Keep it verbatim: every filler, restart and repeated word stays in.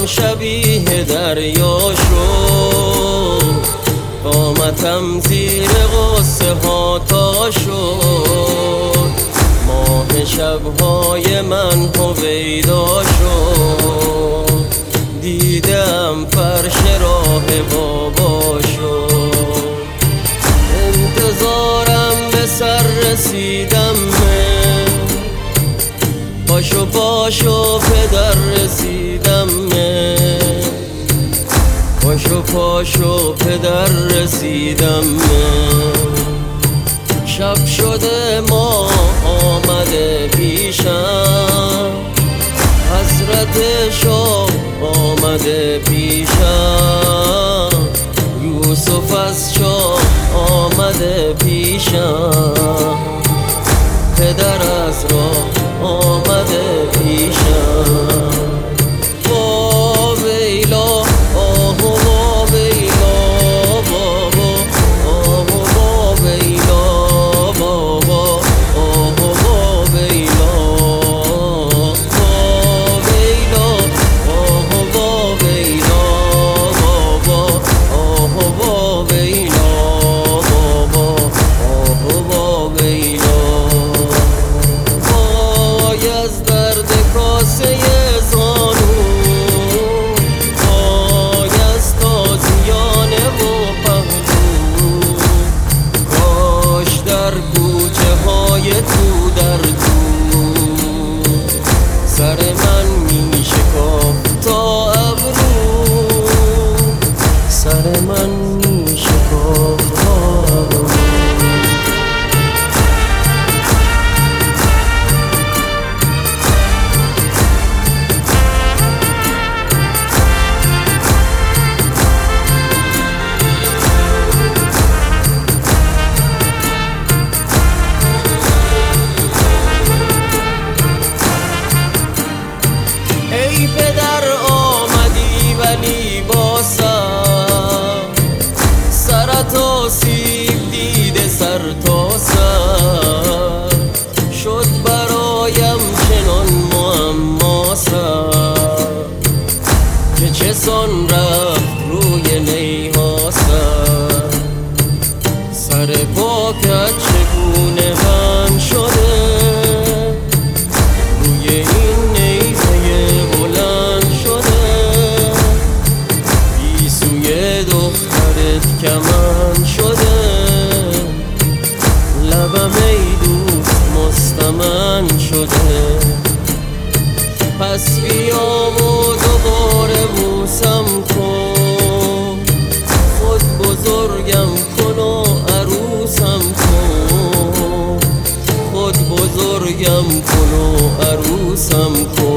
شبیه دریا شد، قامتم زیر غصه ها تا شد، ماه شبهای من هویدا شد، دیدم فرش راه بابا شد، انتظارم به سر رسیدم، پاشو پاشو پدر رسیدم، پاشو پاشو پدر رسیدم. شب شده ما آمده پیشم، حضرت شاه آمده پیشم، یوسف از شاه آمده پیشم، پدر از راه آمده پیشم. وا ویلا آه وا ویلا بابا، آه وا ویلا بابا، آه وا ویلا، وا ویلا آه وا ویلا بابا، آه وا ویلا بابا، آه وا ویلا. از درد کاسه زانو، وای از تازیانه و پهلو، کاش در کوچه های تو در تو سر من می شکافت تا ابرو، سر من می شکافت تا ابرو. ای پدر آمدی ولی با سر، سرت آسیب دیده سر تا سر، شد برایم چنان معما سر، که چسان رفت روی نیها سر، سر پاکت چگونه من شده، روی این نیزه بلند شده، گیسوی دخترت کمند شده، لبم ای دوست مستمند شده، پس بیا و دوباره بوسم کن، خود بزرگم کن و عروسم کن، خود بزرگم کن و عروسم کن.